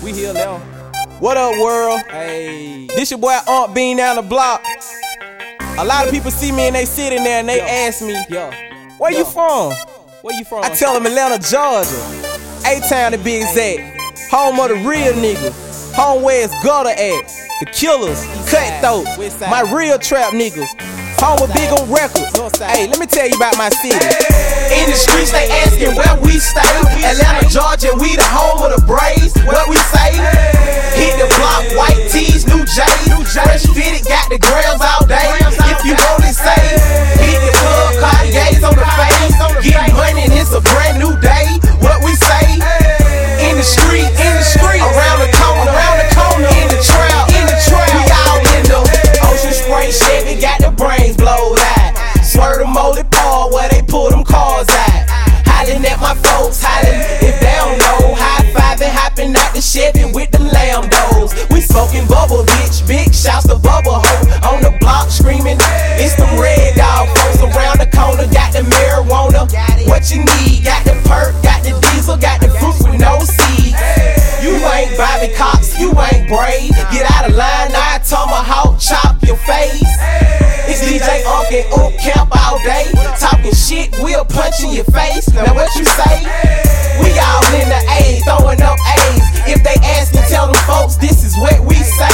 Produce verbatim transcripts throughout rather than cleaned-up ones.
We here now. What up, world? Hey. This your boy Aunt Bean down the block. A lot of people see me and they sitting there and they Yo. ask me, Yo. where Yo. you from? Where you from? I tell them Atlanta, Georgia. A-Town to be exact. Home of the real niggas. Home where it's gutter at. The killers, cutthroat, my real trap niggas. Home with big on records. Hey, let me tell you about my city. In the streets they asking where we stay. Atlanta, Georgia, we the home of the Braves. What we say? Hit the block, white tees, new J's. Fresh fitted, got the grams all day. If you only say, hit the club, Cartier's on the face. Getting money, and it's a brand new day. What we say? In the street, in the street, around the corner, around the corner, in the trail, in the trail. We all in the Ocean Spray Chevy, got the brains blowed out. Swerve the molded Paul where they pull them cars out. Hollin' at my folks, hollin' if they don't know. High fiving, hopping out the Chevy with the Lambos. We smoking bubble, bitch, big shouts to bubble hoe. On the block screaming, it's them red dog folks around the corner. Got the marijuana, what you need? Got the perk, got the diesel, got the fruit with no seeds. You ain't Bobby Cox, you ain't brave. Get out of line, I tomahawk, chop your face. It's D J Unk and Unk Camp all day. Talking shit, we'll punch in your face. Now what you say? We all in the A, throwing up A's. If they ask me, tell them folks this is what we say.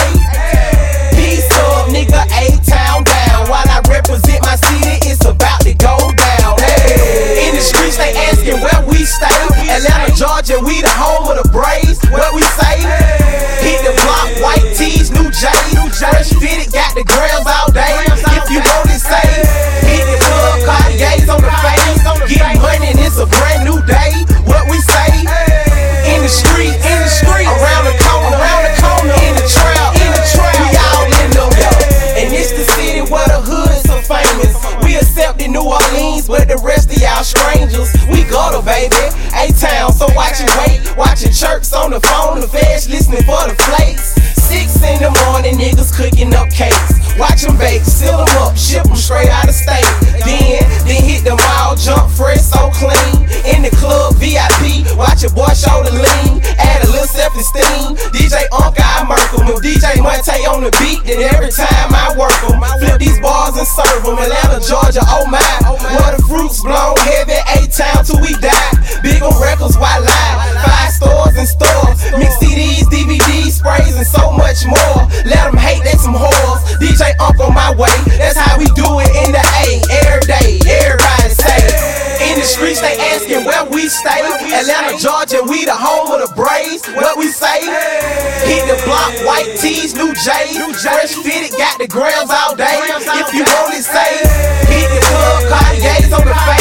Peace up, nigga, A-Town down. While I represent my city, it's about to go down. Hey. In the streets they asking where we stay. Atlanta, Georgia, we the home of the Braves. What we say? Hit the block, white tees, new J's. Fresh fitted, got the grams all day. If you want it, say, hit the club, Cartier's on the face. Getting money, and it's a brand new day. What we say? In the street, in the street, around the corner, around the corner, in the trail, in the trail. We all in them, yo. And it's the city where the hoods are famous. We accepted New Orleans, but the rest of y'all strangers. We gutter, baby, A-Town, so watch it wait. Watching chirps on the phone, the feds listening for the flakes. Six in the morning, niggas cooking up cakes. Watch them bake, seal them up, ship them straight out of state. Then, then hit the mall, jump fresh, so clean. In the club, V I P, watch your boy show the lean. Add a little self-esteem. D J Unk, I murk em. If D J Monte on the beat, then every time I work em. Flip these bars and serve em. Atlanta, Georgia, oh my. Where the fruits blown heavy, A-Town till we die. Big on records, white live. Five stores and stores. Mix C Ds, D V Ds, sprays, and so much more. Let them hate, they some whores. D J Unk on my way. That's how we do it in the A. Every day, everybody say. In the streets they asking where we stay. Atlanta, Georgia, we the home of the Braves. What we say? Hit the block, white tees, new J's. Fresh fitted, got the grams all day. If you want it, say. Hit the club, Cartier's on the face.